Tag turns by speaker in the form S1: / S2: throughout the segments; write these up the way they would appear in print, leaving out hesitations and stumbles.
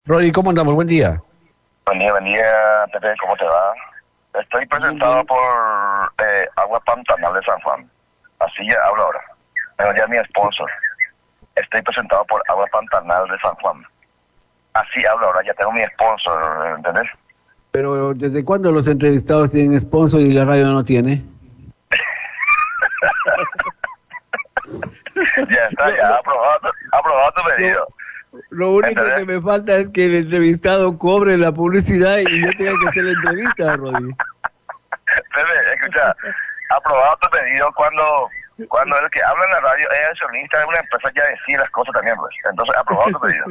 S1: Rodi, ¿cómo andamos? Buen día.
S2: Buen día, Pepe, ¿cómo te va? Estoy
S1: Bien,
S2: presentado
S1: bien.
S2: por Agua Pantanal de San Juan. Así ya hablo ahora. Bueno, ya mi
S1: Sí,
S2: sponsor. Estoy presentado por Agua Pantanal de San Juan. Así hablo ahora, ya tengo mi sponsor, ¿entendés?
S1: pero ¿desde cuándo los entrevistados tienen sponsor y la radio no tiene?
S2: Ya está,
S1: Lo,
S2: ya
S1: lo,
S2: aprobado tu
S1: lo,
S2: pedido.
S1: lo único
S2: ¿Entendés?
S1: que me falta es que el entrevistado cobre la publicidad y yo tenga que hacer la entrevista, Rodi.
S2: Pepe, escucha, aprobado tu pedido cuando el que habla en la radio es accionista de una empresa, ya decide las cosas también, pues. Entonces, aprobado tu pedido.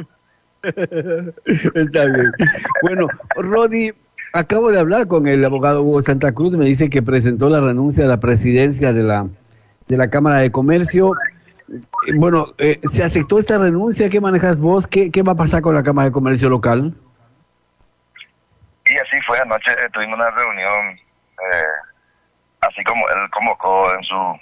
S1: Está bien. Bueno, Rodi, acabo de hablar con el abogado Hugo Santa Cruz, me dice que presentó la renuncia a la presidencia de la Cámara de Comercio. Bueno, ¿se aceptó esta renuncia? ¿Qué manejas vos? ¿Qué va a pasar con la Cámara de Comercio local?
S2: Y así fue anoche, tuvimos una reunión, así como él convocó en su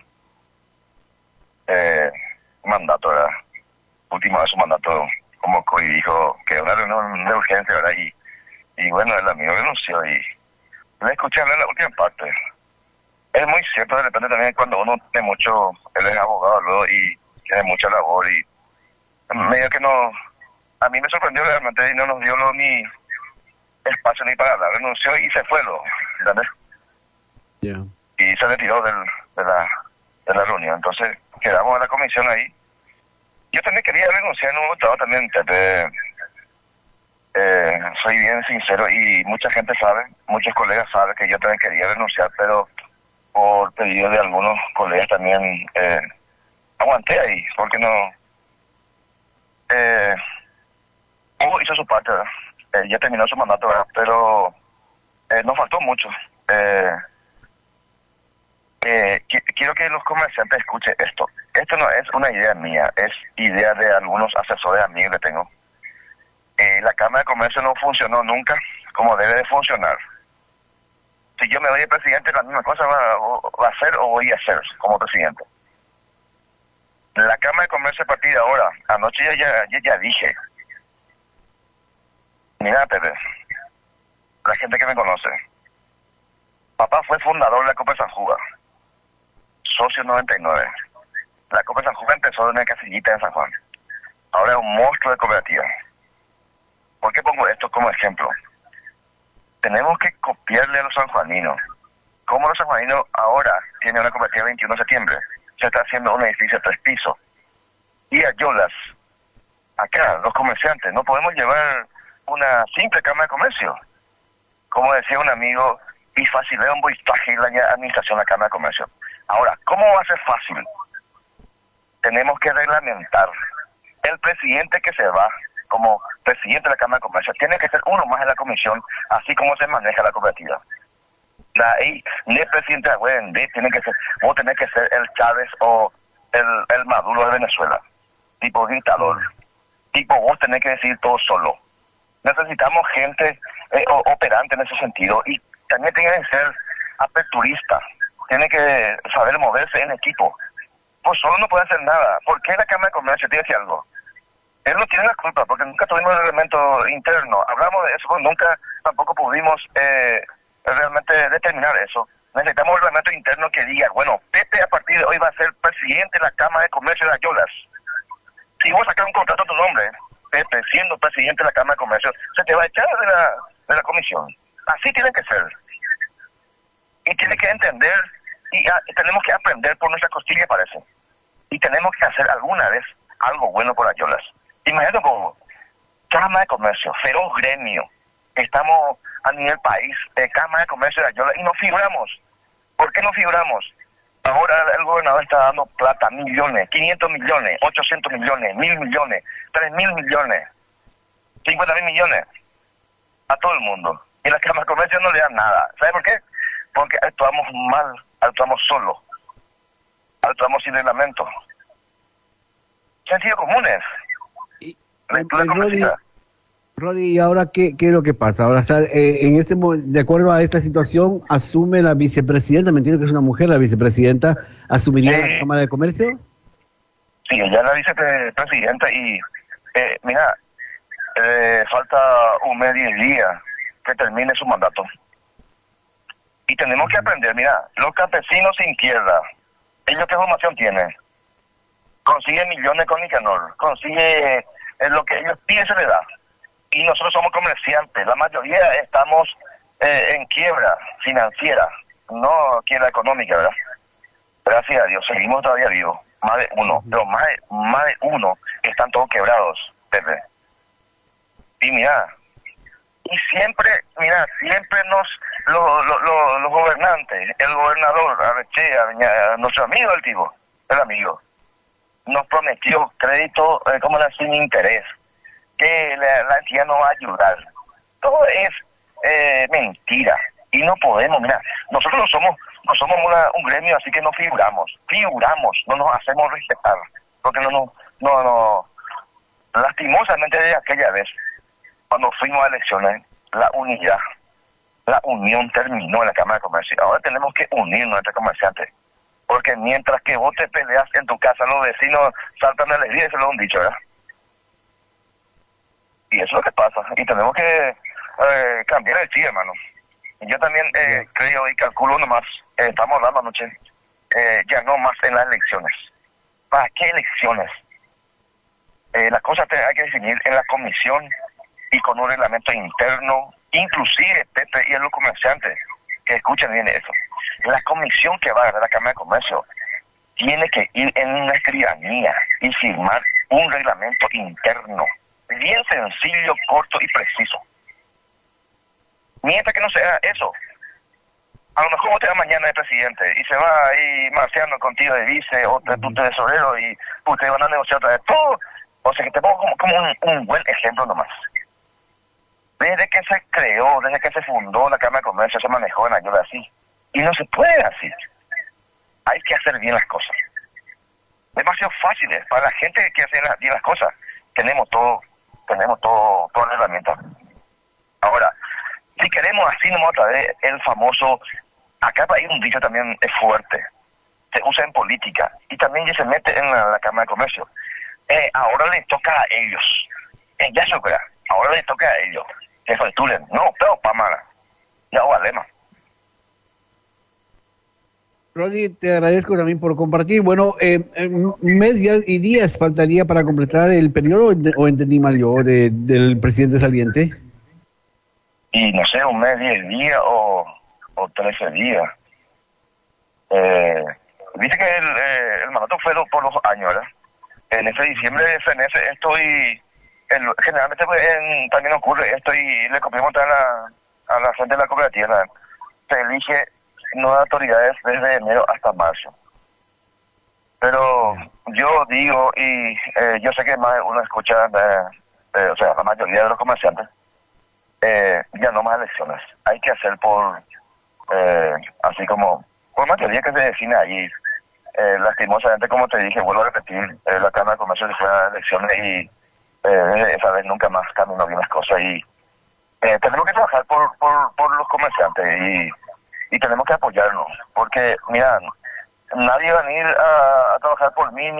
S2: eh, mandato, ¿verdad? Última de su mandato, convocó y dijo que una reunión de urgencia, ¿verdad? Y bueno, el amigo renunció y le escuché hablar en la última parte. Es muy cierto, de repente también cuando uno tiene mucho, él es abogado luego y tiene mucha labor y medio que no, a mí me sorprendió realmente y no nos dio ni espacio ni para hablar, renunció y se fue luego, ¿entendés?
S1: Ya.
S2: Y se retiró de la reunión. Entonces quedamos en la comisión ahí. Yo también quería renunciar en un momento dado también, Pepe. Soy bien sincero y mucha gente sabe, muchos colegas saben que yo también quería renunciar, pero por pedido de algunos colegas también aguanté ahí, porque no... Eh, Hugo hizo su parte, ¿verdad? Ya terminó su mandato, ¿verdad? Pero nos faltó mucho. Eh, Quiero que los comerciantes escuchen esto. Esto no es una idea mía, es idea de algunos asesores amigos que tengo. La Cámara de Comercio no funcionó nunca como debe de funcionar. Si yo me voy de presidente, la misma cosa va a hacer o voy a hacer como presidente. La Cámara de Comercio a partir de ahora, anoche ya dije, mira, Pepe, la gente que me conoce, papá fue fundador de la Copa San Juan, socio 99. La Copa San Juan empezó de una casillita en San Juan. Ahora es un monstruo de cooperativa. ¿Por qué pongo esto como ejemplo? Tenemos que copiarle a los sanjuaninos. Como los sanjuaninos ahora tienen una cooperativa 21 de septiembre, se está haciendo un edificio de 3 pisos. Y a Yolas, acá, los comerciantes, no podemos llevar una simple cámara de comercio. Como decía un amigo, y facilitar un boistaje en la administración de la Cámara de Comercio. Ahora, ¿cómo va a ser fácil? Tenemos que reglamentar. El presidente que se va como presidente de la Cámara de Comercio tiene que ser uno más en la comisión, así como se maneja la cooperativa. El presidente de la UND tiene que ser, vos tenés que ser el Chávez o el Maduro de Venezuela, tipo dictador, tipo vos tenés que decir todo solo. Necesitamos gente operante en ese sentido y también tiene que ser aperturista, tiene que saber moverse en equipo. Pues solo no puede hacer nada. ¿Por qué la Cámara de Comercio tiene que decir algo? Él no tiene la culpa porque nunca tuvimos un elemento interno. Hablamos de eso, pero nunca tampoco pudimos realmente determinar eso. Necesitamos un reglamento interno que diga, bueno, Pepe a partir de hoy va a ser presidente de la Cámara de Comercio de Ayolas. Si vos sacas un contrato a tu nombre, Pepe, siendo presidente de la Cámara de Comercio, se te va a echar de la comisión. Así tiene que ser. Y tiene que entender, y tenemos que aprender por nuestra costilla, parece. Y tenemos que hacer alguna vez algo bueno por Ayolas. Imagínate como Cámara de Comercio, feroz gremio. Estamos a nivel país, Cámara de Comercio de Ayolas, y no figuramos. ¿Por qué no figuramos? Ahora el gobernador está dando plata, millones, 500 millones, 800 millones, 1.000 millones, 3.000 millones, 50.000 millones a todo el mundo. Y la Cámara de Comercio no le da nada. ¿Sabe por qué? Porque actuamos mal, actuamos solo, actuamos sin reglamento. Sentido común es.
S1: Y,
S2: Lectura
S1: Rodi,
S2: compresiva.
S1: Rodi, ¿y ahora qué es lo que pasa? Ahora, o sea, de acuerdo a esta situación, asume la vicepresidenta, me entiendo que es una mujer la vicepresidenta, ¿asumiría la
S2: Sí,
S1: Cámara de Comercio?
S2: sí, ella es la vicepresidenta y, mira, falta un mes, 10 días que termine su mandato. Y tenemos que aprender, mira, los campesinos sin tierra, ellos qué formación tienen, consiguen millones con Nicanor, consigue lo que ellos piden se les da. Y nosotros somos comerciantes, la mayoría estamos en quiebra financiera, no quiebra económica, ¿verdad? Gracias a Dios, seguimos todavía vivos, más de uno, pero más de uno están todos quebrados, Pepe. Y mira, siempre los gobernantes, el gobernador, Arrechea, nuestro amigo el tipo, el amigo, nos prometió crédito sin interés, que la entidad nos va a ayudar. Todo es mentira. Y no podemos, mira, nosotros no somos un gremio, así que no figuramos, no nos hacemos respetar, porque lastimosamente de aquella vez, cuando fuimos a elecciones, la unión terminó en la Cámara de Comercio. Ahora tenemos que unirnos entre comerciantes, porque mientras que vos te peleas en tu casa, los vecinos saltan de alegría, y se lo han dicho, ¿verdad? Y eso es lo que pasa, y tenemos que cambiar el chip, hermano. Yo también creo y calculo nomás, estamos hablando anoche, ya no más en las elecciones. ¿Para qué elecciones? Las cosas hay que definir en la comisión y con un reglamento interno, inclusive, Pepe, y a los comerciantes, que escuchen bien eso. La comisión que va a ganar la Cámara de Comercio tiene que ir en una escribanía y firmar un reglamento interno, bien sencillo, corto y preciso. Mientras que no se haga eso, a lo mejor usted va mañana de presidente y se va ahí marciando contigo de vice o tu tesorero y ustedes van a negociar otra vez todo. O sea que te pongo como un buen ejemplo nomás. Desde que se creó, desde que se fundó la Cámara de Comercio, se manejó en ayuda así. Y no se puede así. Hay que hacer bien las cosas. Demasiado fáciles para la gente que hace bien las cosas. Tenemos toda la herramienta. Ahora, si queremos así nomás otra vez, el famoso, acá hay un dicho también es fuerte, se usa en política y también ya se mete en la Cámara de Comercio. Ahora les toca a ellos. Ya se crea, ahora les toca a ellos. Que facturen. No, pero para mala. Ya vale más.
S1: Ronnie, te agradezco también por compartir. Bueno, un mes y días faltaría para completar el periodo, o entendí mal yo, del presidente saliente.
S2: Y no sé, un mes, 10 días o 13 días. Dice que el mandato fue por 2 años, ¿verdad? En ese diciembre de FNS generalmente también ocurre esto y le copiamos a la gente de la cooperativa, ¿verdad? Se elige nuevas autoridades desde enero hasta marzo. Pero yo digo, y yo sé que más de uno escucha, o sea, la mayoría de los comerciantes, ya no más elecciones. Hay que hacer así como, por mayoría que se define ahí. Lastimosamente, como te dije, vuelvo a repetir, la Cámara de Comercio se fue a elecciones y esa vez nunca más caminó bien las cosas. Y tenemos que trabajar por los comerciantes y tenemos que apoyarnos. Porque, mira, nadie va a venir a trabajar por mí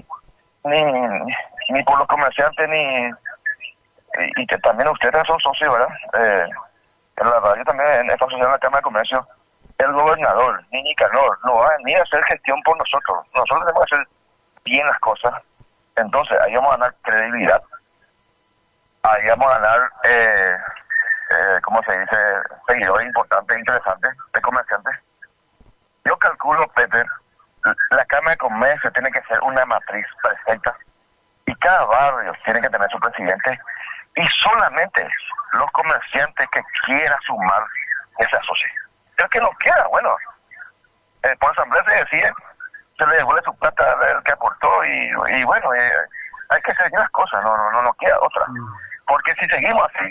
S2: ni por los comerciantes, y que también ustedes son socios, ¿verdad? En la radio también, está asociado en la Cámara de Comercio, el gobernador, ni Nicanor, no va a venir a hacer gestión por nosotros. Nosotros tenemos que hacer bien las cosas. Entonces, ahí vamos a ganar credibilidad. Ahí vamos a ganar, ¿cómo se dice? Seguidores importantes, interesantes, de comerciantes. Yo calculo, Pepe, la Cámara de Comercio tiene que ser una matriz perfecta. Y cada barrio tiene que tener su presidente. Y solamente los comerciantes que quieran sumar que se asocien. El que no quiera, bueno, por asamblea se decide, se le devuelve su plata al que aportó y bueno, hay que seguir las cosas, no queda otra. Porque si seguimos así,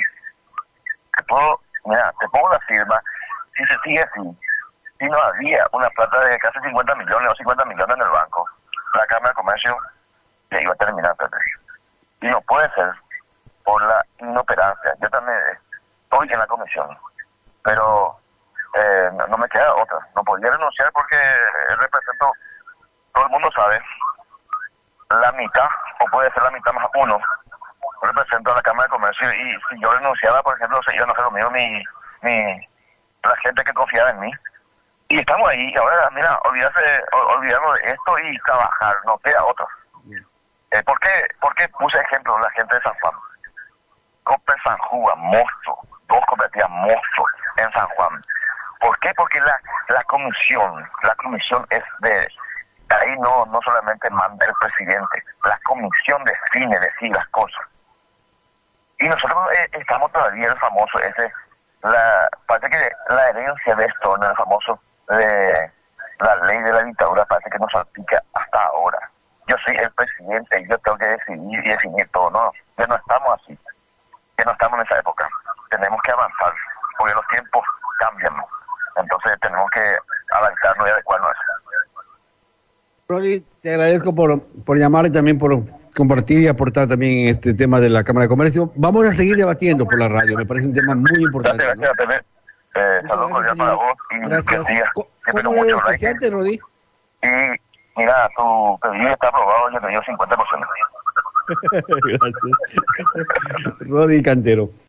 S2: te pongo la firma, si se sigue así, si no había una plata de casi 50 millones o 50 millones en el banco, la Cámara de Comercio ya iba a terminar, Pepe. Y no puede ser por la inoperancia. Yo también estoy en la comisión, pero no me queda otra. No podía renunciar porque represento, todo el mundo sabe, la mitad, o puede ser la mitad más uno, represento a la Cámara de Comercio y si yo renunciaba, por ejemplo, se iba a enojar conmigo la gente que confiaba en mí. Y estamos ahí, y ahora, mira, olvidarnos de esto y trabajar, no queda otra. ¿Por qué puse ejemplo la gente de San Juan? Copa San Juan, monstruo, 2 cooperativas monstruos en San Juan. ¿Por qué? Porque la comisión es de, ahí no solamente manda el presidente, la comisión define, decide las cosas. Y nosotros estamos todavía en el famoso parece que la herencia de esto, en el famoso de la ley de la dictadura, parece que nos aplica hasta ahora. Yo soy el presidente y yo tengo que decidir y definir todo. No, ya no estamos así, ya no estamos en esa época. Tenemos que avanzar, porque los tiempos cambian. Entonces tenemos que adaptarnos y adecuarnos a eso.
S1: Rodi, te agradezco por llamar y también por compartir y aportar también en este tema de la Cámara de Comercio. Vamos a seguir debatiendo por la radio, me parece un tema muy importante.
S2: Gracias, ¿no? Saludos cordiales para vos y
S1: gracias.
S2: que sigas siempre con
S1: ¿Cómo le
S2: mucho
S1: paciente, Rodi?
S2: Y mira, tu pedido está aprobado, yo te dio 50%.
S1: Gracias. Rodi Cantero.